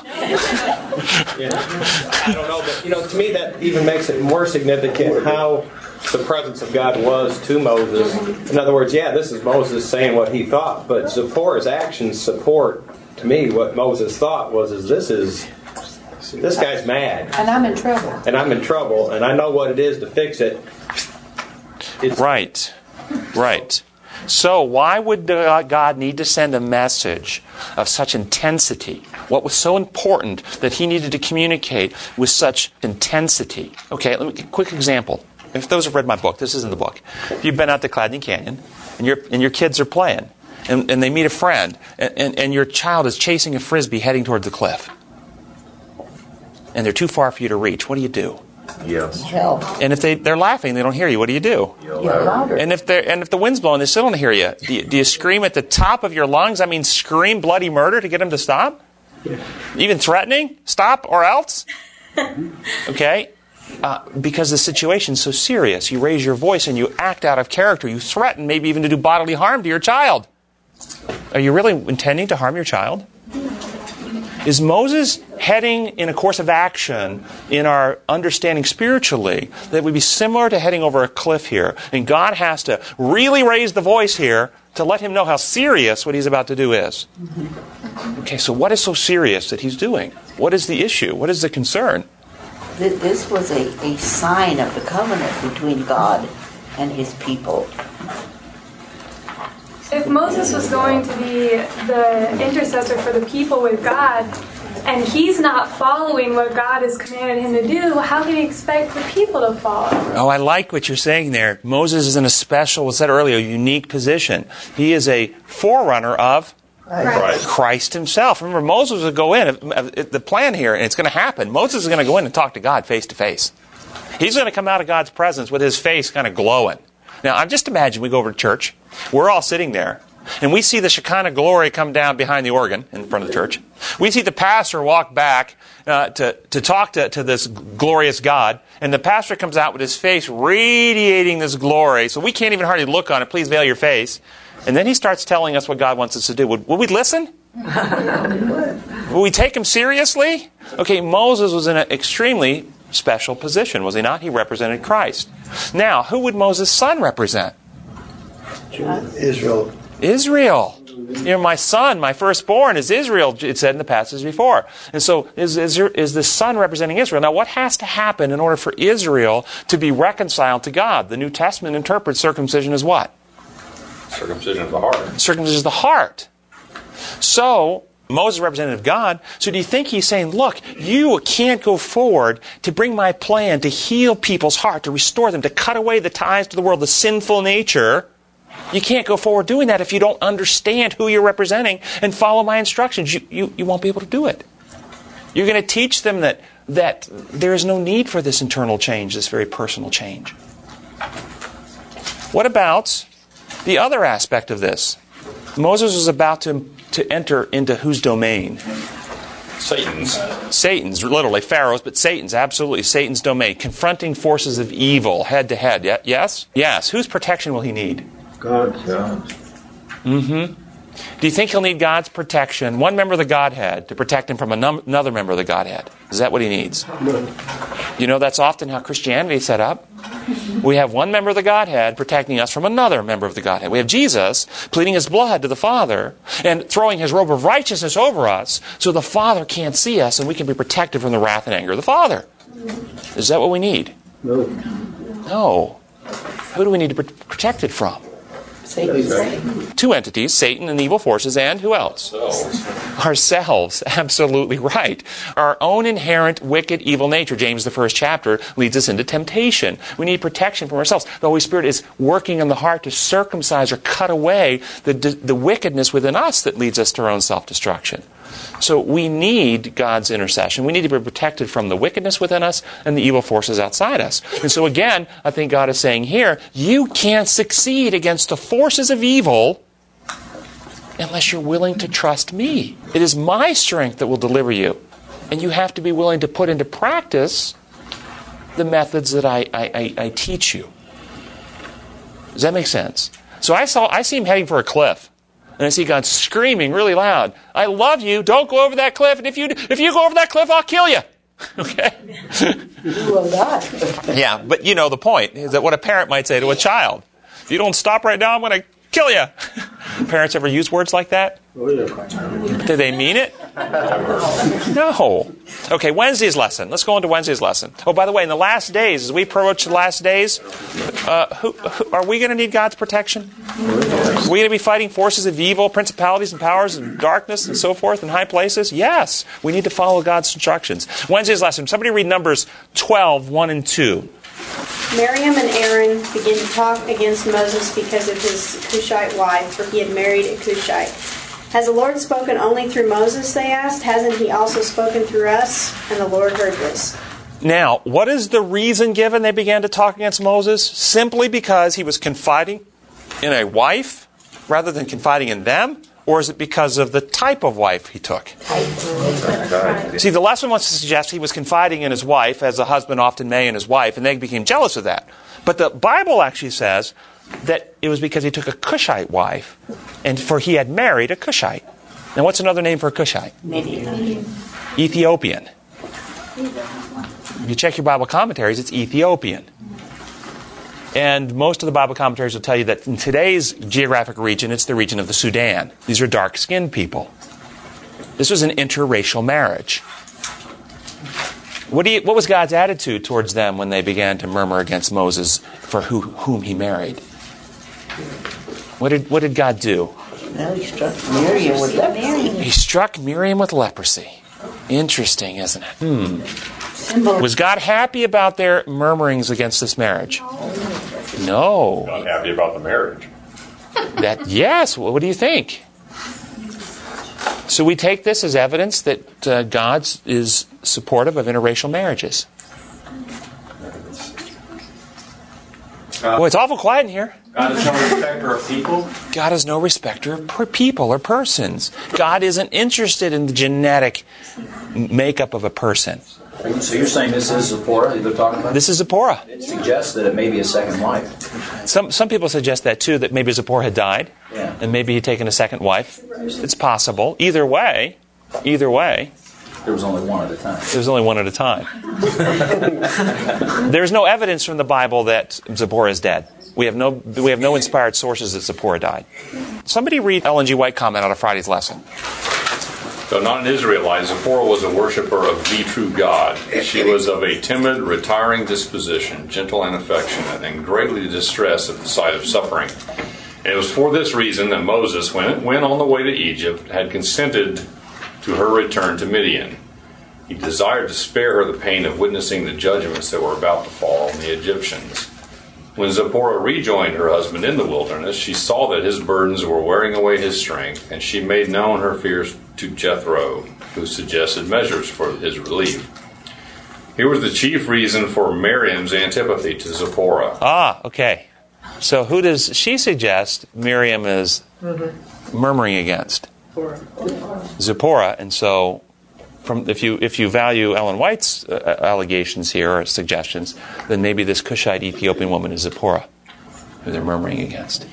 I don't know, but, to me that even makes it more significant how the presence of God was to Moses. In other words, this is Moses saying what he thought, but Zipporah's actions support, to me, what Moses thought was, this guy's mad. And I'm in trouble. And I know what it is to fix it. Right. So why would God need to send a message of such intensity? What was so important that he needed to communicate with such intensity? Okay, let me quick example. If those have read my book, this is in the book. You've been out to Cladney Canyon, and your kids are playing, and they meet a friend, and your child is chasing a frisbee heading towards the cliff, and they're too far for you to reach. What do you do? Yes. And if they're laughing, they don't hear you. What do you do? Yell louder. And if the wind's blowing, they still don't hear you. Do you scream at the top of your lungs? I mean, scream bloody murder to get them to stop? Yeah. Even threatening? Stop or else? Okay? Because the situation's so serious. You raise your voice and you act out of character. You threaten maybe even to do bodily harm to your child. Are you really intending to harm your child? Is Moses heading in a course of action in our understanding spiritually that would be similar to heading over a cliff here? And God has to really raise the voice here to let him know how serious what he's about to do is. Okay, so what is so serious that he's doing? What is the issue? What is the concern? This was a sign of the covenant between God and his people. If Moses was going to be the intercessor for the people with God, and he's not following what God has commanded him to do, how can he expect the people to follow? Oh, I like what you're saying there. Moses is in a special, what's that earlier, unique position. He is a forerunner of Christ himself. Remember, Moses would go in, the plan here, and it's going to happen. Moses is going to go in and talk to God face to face. He's going to come out of God's presence with his face kind of glowing. Now, I'm just imagine we go over to church. We're all sitting there. And we see the Shekinah glory come down behind the organ in front of the church. We see the pastor walk back to talk to this glorious God. And the pastor comes out with his face radiating this glory. So we can't even hardly look on it. Please veil your face. And then he starts telling us what God wants us to do. Would we listen? Would we take him seriously? Okay, Moses was in an extremely special position, was he not? He represented Christ. Now, who would Moses' son represent? Israel. Israel. My son, my firstborn is Israel, it said in the passage before. And so is the son representing Israel. Now what has to happen in order for Israel to be reconciled to God? The New Testament interprets circumcision as what? Circumcision of the heart. Circumcision of the heart. So, Moses is representative of God. So do you think he's saying, look, you can't go forward to bring my plan to heal people's heart, to restore them, to cut away the ties to the world, the sinful nature. You can't go forward doing that if you don't understand who you're representing and follow my instructions. You won't be able to do it. You're going to teach them that there is no need for this internal change, this very personal change. What about the other aspect of this? Moses was about to enter into whose domain? Satan's, literally Pharaoh's, but Satan's, absolutely. Satan's domain. Confronting forces of evil, head to head. Yes? Yes. Whose protection will he need? God's. Mm-hmm. Do you think he'll need God's protection, one member of the Godhead, to protect him from another member of the Godhead? Is that what he needs? No. You know, that's often how Christianity is set up. We have one member of the Godhead protecting us from another member of the Godhead. We have Jesus pleading his blood to the Father and throwing his robe of righteousness over us so the Father can't see us and we can be protected from the wrath and anger of the Father. Is that what we need? No. No. Who do we need to be protected from? Satan. Two entities, Satan and evil forces, and who else? Ourselves. Absolutely right. Our own inherent wicked, evil nature. James, the first chapter, leads us into temptation. We need protection from ourselves. The Holy Spirit is working in the heart to circumcise or cut away the wickedness within us that leads us to our own self-destruction. So we need God's intercession. We need to be protected from the wickedness within us and the evil forces outside us. And so again, I think God is saying here, you can't succeed against the forces of evil unless you're willing to trust me. It is my strength that will deliver you. And you have to be willing to put into practice the methods that I teach you. Does that make sense? So I see him heading for a cliff. And I see God screaming really loud, I love you, don't go over that cliff, and if you go over that cliff, I'll kill you. Okay? You will not. Yeah, but you know the point, is that what a parent might say to a child. If you don't stop right now, I'm going to kill you. Parents ever use words like that? Do they mean it? No. Okay, Wednesday's lesson. Let's go into Wednesday's lesson. Oh, by the way, in the last days, as we approach the last days, are we going to need God's protection? Are we going to be fighting forces of evil, principalities and powers of darkness and so forth in high places? Yes. We need to follow God's instructions. Wednesday's lesson. Somebody read Numbers 12, 1 and 2. Miriam and Aaron began to talk against Moses because of his Cushite wife, for he had married a Cushite. Has the Lord spoken only through Moses, they asked? Hasn't he also spoken through us? And the Lord heard this. Now, what is the reason given they began to talk against Moses? Simply because he was confiding in a wife rather than confiding in them? Or is it because of the type of wife he took? See, the lesson wants to suggest he was confiding in his wife, as a husband often may in his wife, and they became jealous of that. But the Bible actually says that it was because he took a Cushite wife, and for he had married a Cushite. Now, what's another name for a Cushite? Midian. Ethiopian. If you check your Bible commentaries, it's Ethiopian. And most of the Bible commentaries will tell you that in today's geographic region, it's the region of the Sudan. These are dark-skinned people. This was an interracial marriage. What was God's attitude towards them when they began to murmur against Moses for whom he married? What did God do? Well, he struck Miriam with leprosy. He struck Miriam with leprosy. Interesting, isn't it? Was God happy about their murmurings against this marriage? No. Not happy about the marriage. Yes. What do you think? So we take this as evidence that God is supportive of interracial marriages. Boy, it's awful quiet in here. God is no respecter of people? God is no respecter of people or persons. God isn't interested in the genetic makeup of a person. So you're saying this is Zipporah they're talking about? This is Zipporah. It suggests that it may be a second wife. Some people suggest that too, that maybe Zipporah had died, and maybe he'd taken a second wife. It's possible. Either way, there was only one at a time. There's only one at a time. There's no evidence from the Bible that Zipporah is dead. We have no inspired sources that Zipporah died. Somebody read Ellen G. White comment out of Friday's lesson. Though not an Israelite, Zipporah was a worshiper of the true God. She was of a timid, retiring disposition, gentle and affectionate, and greatly distressed at the sight of suffering. And it was for this reason that Moses, when on the way to Egypt, had consented to her return to Midian. He desired to spare her the pain of witnessing the judgments that were about to fall on the Egyptians. When Zipporah rejoined her husband in the wilderness, she saw that his burdens were wearing away his strength, and she made known her fears to Jethro, who suggested measures for his relief. Here was the chief reason for Miriam's antipathy to Zipporah. Okay. So who does she suggest Miriam is murmuring against? Zipporah. And so, if you value Ellen White's allegations here or suggestions, then maybe this Cushite Ethiopian woman is Zipporah, who they're murmuring against.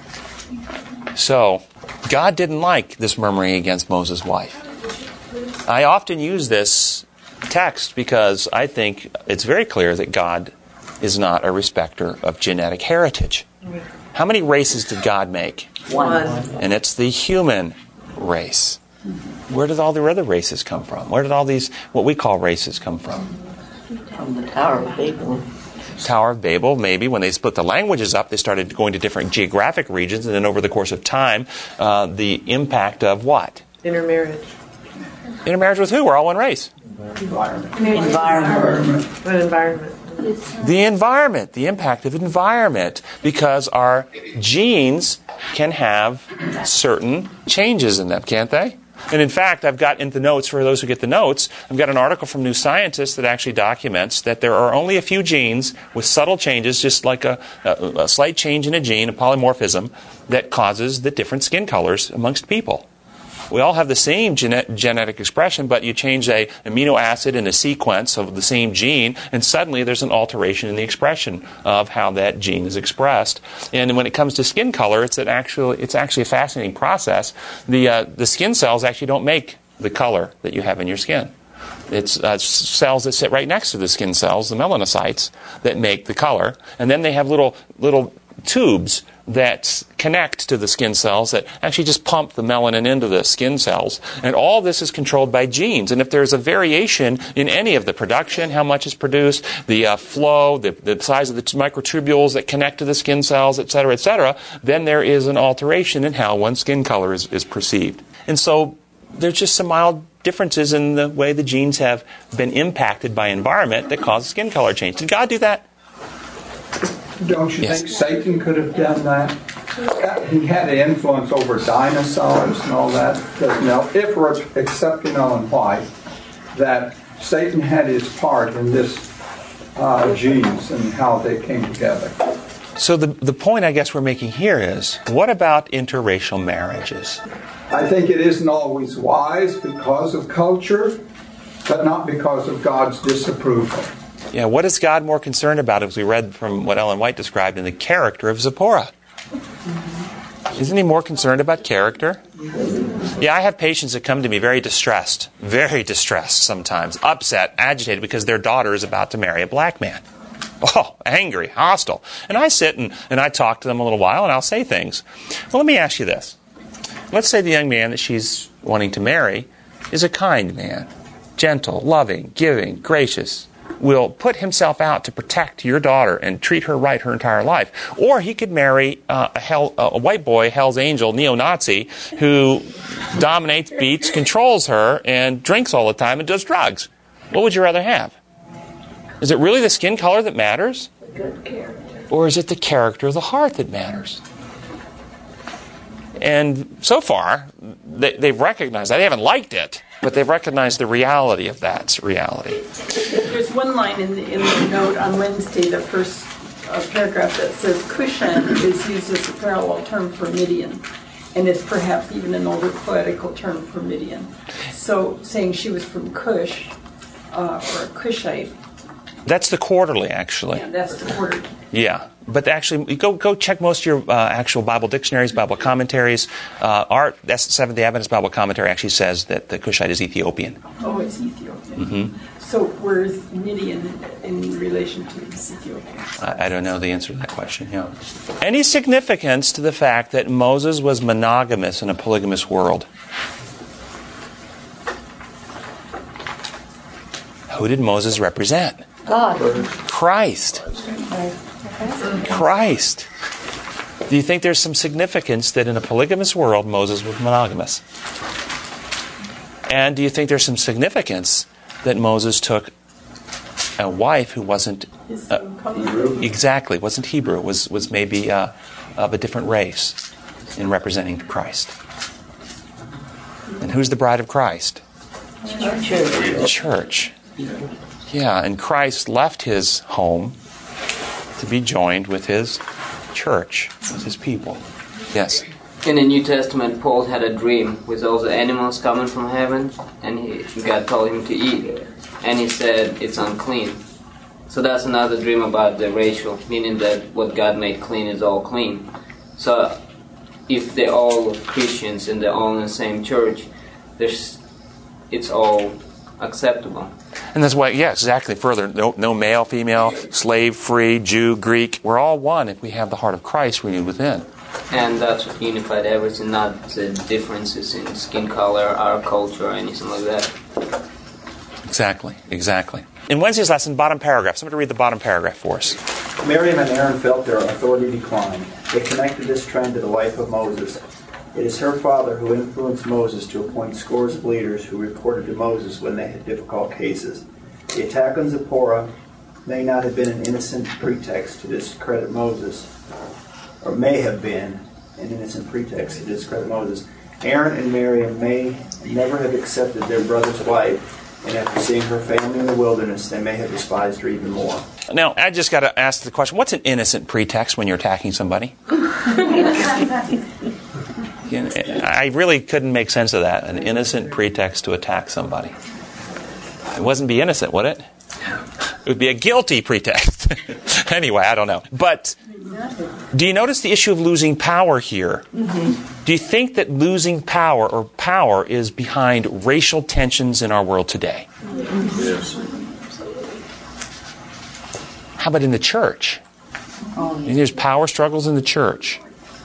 So, God didn't like this murmuring against Moses' wife. I often use this text because I think it's very clear that God is not a respecter of genetic heritage. How many races did God make? One. And it's the human race. Where did all the other races come from? Where did all these, what we call races, come from? From the Tower of Babel. Tower of Babel, maybe. When they split the languages up, they started going to different geographic regions, and then over the course of time, the impact of what? Intermarriage. Intermarriage with who? We're all one race. Environment. What environment? The environment, the impact of environment, because our genes can have certain changes in them, can't they? And in fact, I've got in the notes, for those who get the notes, I've got an article from New Scientist that actually documents that there are only a few genes with subtle changes, just like a slight change in a gene, a polymorphism, that causes the different skin colors amongst people. We all have the same genetic expression, but you change an amino acid in a sequence of the same gene, and suddenly there's an alteration in the expression of how that gene is expressed. And when it comes to skin color, it's actually a fascinating process. The skin cells actually don't make the color that you have in your skin. It's cells that sit right next to the skin cells, the melanocytes, that make the color. And then they have little tubes that connect to the skin cells that actually just pump the melanin into the skin cells. And all this is controlled by genes. And if there's a variation in any of the production, how much is produced, the flow, the size of the microtubules that connect to the skin cells, etc., then there is an alteration in how one skin color is perceived. And so there's just some mild differences in the way the genes have been impacted by environment that cause skin color change. Did God do that? Don't you think Satan could have done that? He had an influence over dinosaurs and all that. Now, if we're accepting Ellen White, that Satan had his part in this genes and how they came together. So the point I guess we're making here is, what about interracial marriages? I think it isn't always wise because of culture, but not because of God's disapproval. Yeah, what is God more concerned about, as we read from what Ellen White described in the character of Zipporah? Isn't he more concerned about character? Yeah, I have patients that come to me very distressed sometimes, upset, agitated, because their daughter is about to marry a black man. Oh, angry, hostile. And I sit and I talk to them a little while, and I'll say things. Well, let me ask you this. Let's say the young man that she's wanting to marry is a kind man, gentle, loving, giving, gracious, will put himself out to protect your daughter and treat her right her entire life. Or he could marry a white boy, Hell's Angel, neo-Nazi, who dominates, beats, controls her, and drinks all the time and does drugs. What would you rather have? Is it really the skin color that matters? Or is it the character of the heart that matters? And so far, they've recognized that. They haven't liked it, but they've recognized the reality of that reality. There's one line in the note on Wednesday, the first paragraph, that says Cushan is used as a parallel term for Midian, and it's perhaps even an older poetical term for Midian. So saying she was from Cush, or a Cushite. That's the quarterly, actually. Yeah, that's the quarterly. Yeah, but actually, go check most of your actual Bible dictionaries, Bible commentaries. That's the Seventh-day Adventist Bible commentary actually says that the Cushite is Ethiopian. Oh, it's Ethiopian. Mm-hmm. So where's Midian in relation to Ethiopia? I don't know the answer to that question. Yeah. Any significance to the fact that Moses was monogamous in a polygamous world? Who did Moses represent? God. Christ. Christ. Do you think there's some significance that in a polygamous world Moses was monogamous? And do you think there's some significance that Moses took a wife who wasn't exactly wasn't Hebrew, was maybe of a different race in representing Christ? And who's the bride of Christ? Church. Yeah, and Christ left his home to be joined with his church, with his people. Yes? In the New Testament, Paul had a dream with all the animals coming from heaven, and God told him to eat. And he said, it's unclean. So that's another dream about the racial, meaning that what God made clean is all clean. So if they're all Christians and they're all in the same church, it's all acceptable. And that's why, yeah, exactly. Further, no male, female, slave, free, Jew, Greek. We're all one if we have the heart of Christ renewed within. And that's what unified everything, not the differences in skin color, our culture, or anything like that. Exactly. In Wednesday's lesson, bottom paragraph. Somebody read the bottom paragraph for us. Miriam and Aaron felt their authority decline. They connected this trend to the wife of Moses. It is her father who influenced Moses to appoint scores of leaders who reported to Moses when they had difficult cases. The attack on Zipporah may not have been an innocent pretext to discredit Moses, or may have been an innocent pretext to discredit Moses. Aaron and Miriam may never have accepted their brother's wife, and after seeing her family in the wilderness, they may have despised her even more. Now, I just got to ask the question, what's an innocent pretext when you're attacking somebody? I really couldn't make sense of that. An innocent pretext to attack somebody. It wouldn't be innocent, would it? It would be a guilty pretext. Anyway, I don't know. But do you notice the issue of losing power here? Mm-hmm. Do you think that losing power or power is behind racial tensions in our world today? Yes. How about in the church? And there's power struggles in the church.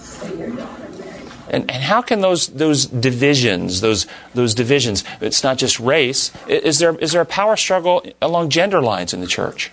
And how can those divisions, those divisions, it's not just race, is there a power struggle along gender lines in the church?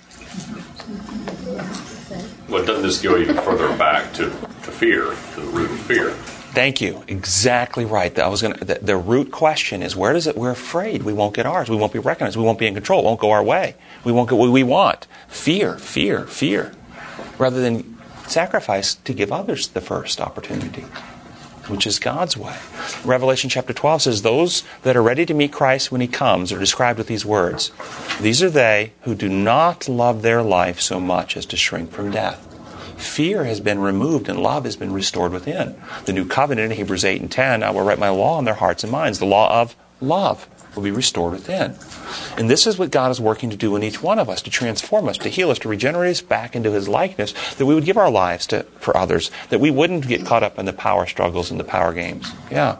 Well, doesn't this go even further back to fear, to the root of fear? Thank you. Exactly right. The root question is, we're afraid we won't get ours. We won't be recognized. We won't be in control. It won't go our way. We won't get what we want. Fear. Rather than sacrifice to give others the first opportunity, which is God's way. Revelation chapter 12 says, those that are ready to meet Christ when He comes are described with these words. These are they who do not love their life so much as to shrink from death. Fear has been removed and love has been restored within. The new covenant in Hebrews 8 and 10, I will write my law on their hearts and minds. The law of love will be restored within. And this is what God is working to do in each one of us, to transform us, to heal us, to regenerate us back into His likeness, that we would give our lives for others, that we wouldn't get caught up in the power struggles and the power games. Yeah.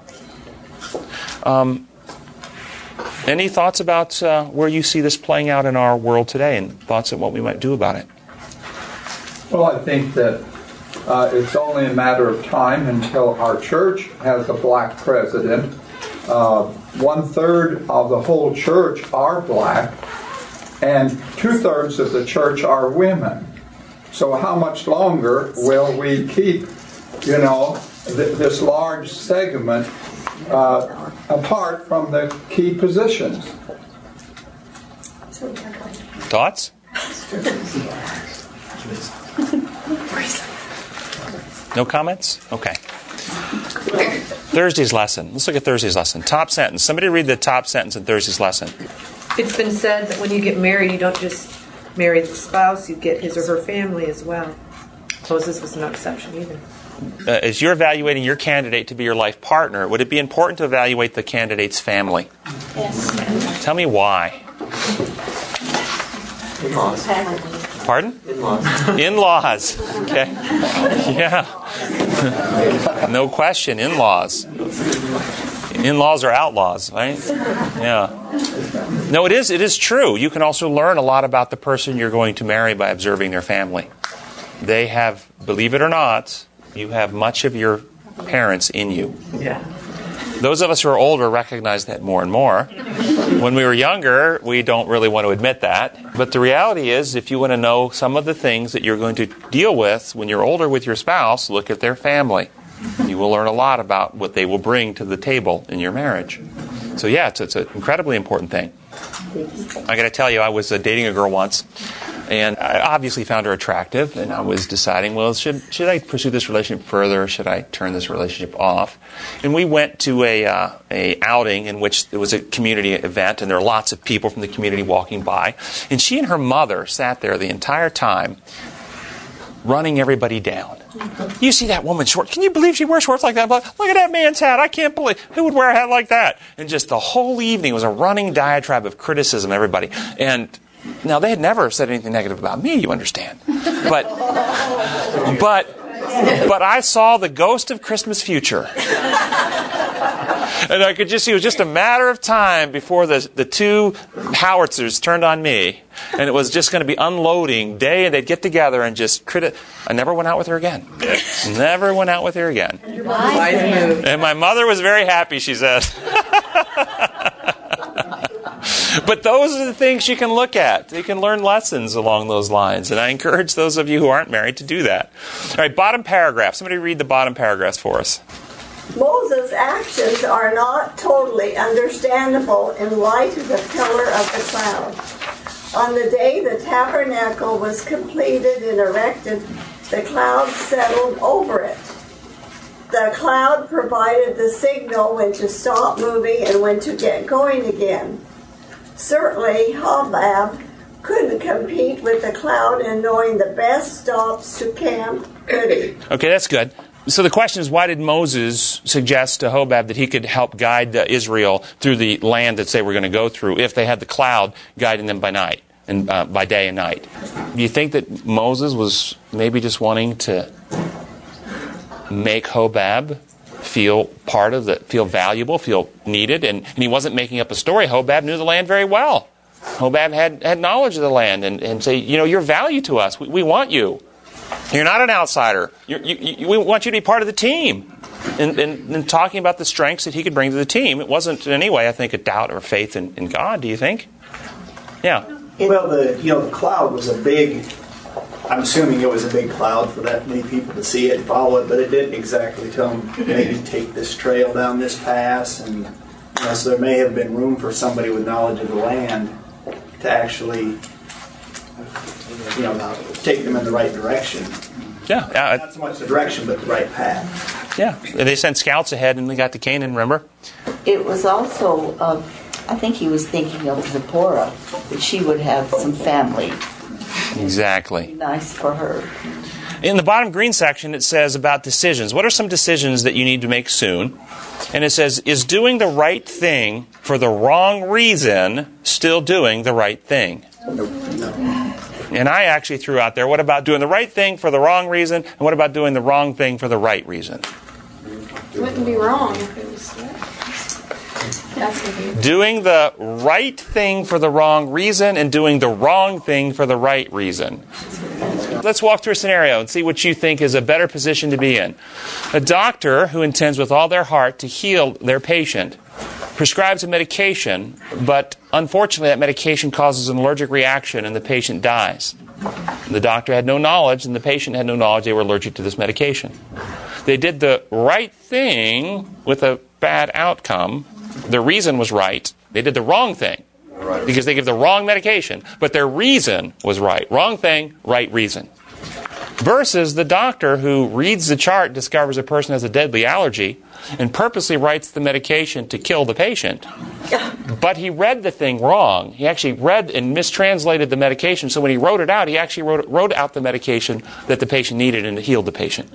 Any thoughts about where you see this playing out in our world today, and thoughts on what we might do about it? Well, I think that it's only a matter of time until our church has a black president. 1/3 of the whole church are black, and 2/3 of the church are women. So how much longer will we keep, this large segment apart from the key positions? Thoughts? No comments? Okay. Thursday's lesson. Let's look at Thursday's lesson. Top sentence. Somebody read the top sentence in Thursday's lesson. It's been said that when you get married, you don't just marry the spouse, you get his or her family as well. Moses was no exception either. As you're evaluating your candidate to be your life partner, would it be important to evaluate the candidate's family? Yes. Tell me why. In-laws. Pardon? In-laws. In-laws. Okay. Yeah. No question, in-laws. In-laws are outlaws, right? Yeah. No, it is true. You can also learn a lot about the person you're going to marry by observing their family. They have, believe it or not, you have much of your parents in you. Yeah. Those of us who are older recognize that more and more. When we were younger, we don't really want to admit that. But the reality is, if you want to know some of the things that you're going to deal with when you're older with your spouse, look at their family. You will learn a lot about what they will bring to the table in your marriage. So yeah, it's an incredibly important thing. I got to tell you, I was dating a girl once, and I obviously found her attractive, and I was deciding, well, should I pursue this relationship further, or should I turn this relationship off? And we went to a outing in which there was a community event, and there were lots of people from the community walking by, and she and her mother sat there the entire time, running everybody down. You see that woman's short. Can you believe she wears shorts like that? Look at that man's hat. I can't believe. Who would wear a hat like that? And just the whole evening was a running diatribe of criticism of everybody. And now, they had never said anything negative about me, you understand. But I saw the ghost of Christmas future. And I could just see it was just a matter of time before the two howitzers turned on me. And it was just going to be unloading day, and they'd get together and just I never went out with her again. Never went out with her again. And my mother was very happy, she said. But those are the things you can look at. You can learn lessons along those lines. And I encourage those of you who aren't married to do that. All right, bottom paragraph. Somebody read the bottom paragraphs for us. Moses' actions are not totally understandable in light of the pillar of the cloud. On the day the tabernacle was completed and erected, the cloud settled over it. The cloud provided the signal when to stop moving and when to get going again. Certainly, Hobab couldn't compete with the cloud in knowing the best stops to camp, could he? Okay, that's good. So the question is, why did Moses suggest to Hobab that he could help guide Israel through the land that they were going to go through if they had the cloud guiding them by night and by day and night? Do you think that Moses was maybe just wanting to make Hobab feel part of feel valuable, feel needed, and he wasn't making up a story? Hobab knew the land very well. Hobab had knowledge of the land and say, you're value to us. We want you. You're not an outsider. We want you to be part of the team. And talking about the strengths that he could bring to the team, it wasn't in any way, I think, a doubt or faith in God. Do you think? Yeah. Well, the cloud was a big. I'm assuming it was a big cloud for that many people to see it and follow it, but it didn't exactly tell them maybe take this trail down this pass, and so there may have been room for somebody with knowledge of the land to actually, take them in the right direction. Yeah, not so much the direction, but the right path. Yeah, they sent scouts ahead, and they got to Canaan. Remember? It was also, I think he was thinking of Zipporah, that she would have some family. Exactly. Nice for her. In the bottom green section, it says about decisions. What are some decisions that you need to make soon? And it says, is doing the right thing for the wrong reason still doing the right thing? And I actually threw out there, what about doing the right thing for the wrong reason? And what about doing the wrong thing for the right reason? It wouldn't be wrong if it was doing the right thing for the wrong reason and doing the wrong thing for the right reason. Let's walk through a scenario and see what you think is a better position to be in. A doctor who intends with all their heart to heal their patient prescribes a medication, but unfortunately that medication causes an allergic reaction and the patient dies. The doctor had no knowledge and the patient had no knowledge they were allergic to this medication. They did the right thing with a bad outcome. The reason was right. They did the wrong thing because they gave the wrong medication, but their reason was right. Wrong thing, right reason. Versus the doctor who reads the chart, discovers a person has a deadly allergy, and purposely writes the medication to kill the patient. But he read the thing wrong. He actually read and mistranslated the medication, so when he wrote it out, he actually wrote out the medication that the patient needed and it healed the patient.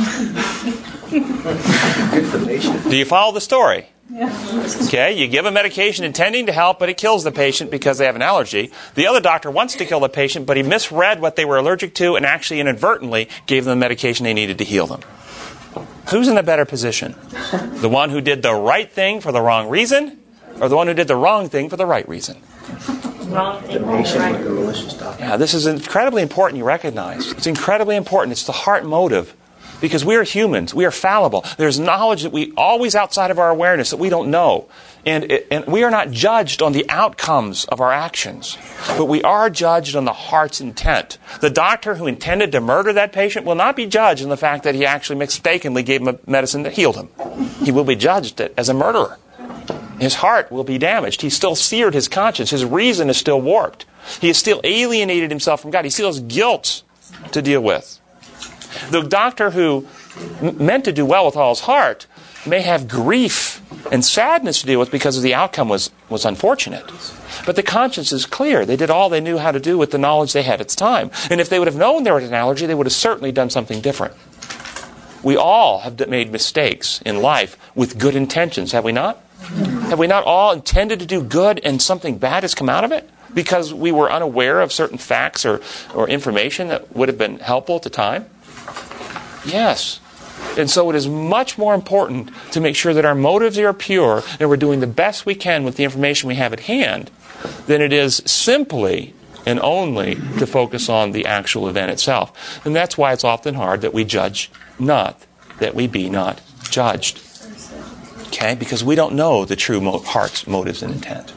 Do you follow the story? Okay, you give a medication intending to help, but it kills the patient because they have an allergy. The other doctor wants to kill the patient, but he misread what they were allergic to and actually inadvertently gave them the medication they needed to heal them. Who's in a better position? The one who did the right thing for the wrong reason, or the one who did the wrong thing for the right reason? Wrong thing. Yeah, this is incredibly important you recognize. It's incredibly important. It's the heart motive. Because we are humans. We are fallible. There's knowledge that we always outside of our awareness that we don't know. And we are not judged on the outcomes of our actions. But we are judged on the heart's intent. The doctor who intended to murder that patient will not be judged on the fact that he actually mistakenly gave him a medicine that healed him. He will be judged as a murderer. His heart will be damaged. He's still seared his conscience. His reason is still warped. He has still alienated himself from God. He still has guilt to deal with. The doctor who meant to do well with all his heart may have grief and sadness to deal with because the outcome was unfortunate. But the conscience is clear. They did all they knew how to do with the knowledge they had at the time. And if they would have known there was an allergy, they would have certainly done something different. We all have made mistakes in life with good intentions, have we not? Have we not all intended to do good and something bad has come out of it? Because we were unaware of certain facts or information that would have been helpful at the time? Yes. And so it is much more important to make sure that our motives are pure and we're doing the best we can with the information we have at hand than it is simply and only to focus on the actual event itself. And that's why it's often hard that we judge not, that we be not judged. Okay? Because we don't know the true heart's motives and intent.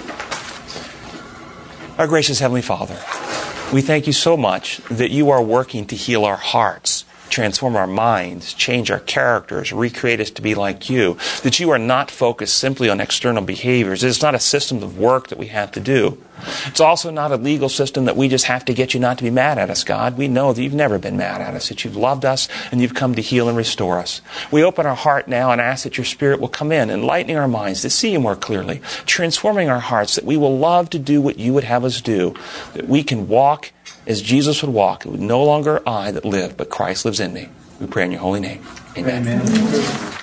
Our gracious Heavenly Father, we thank you so much that you are working to heal our hearts, transform our minds, change our characters, recreate us to be like you, that you are not focused simply on external behaviors. It's not a system of work that we have to do. It's also not a legal system that we just have to get you not to be mad at us, God. We know that you've never been mad at us, that you've loved us and you've come to heal and restore us. We open our heart now and ask that your Spirit will come in, enlightening our minds to see you more clearly, transforming our hearts, that we will love to do what you would have us do, that we can walk as Jesus would walk. It would no longer I that live, but Christ lives in me. We pray in your holy name. Amen.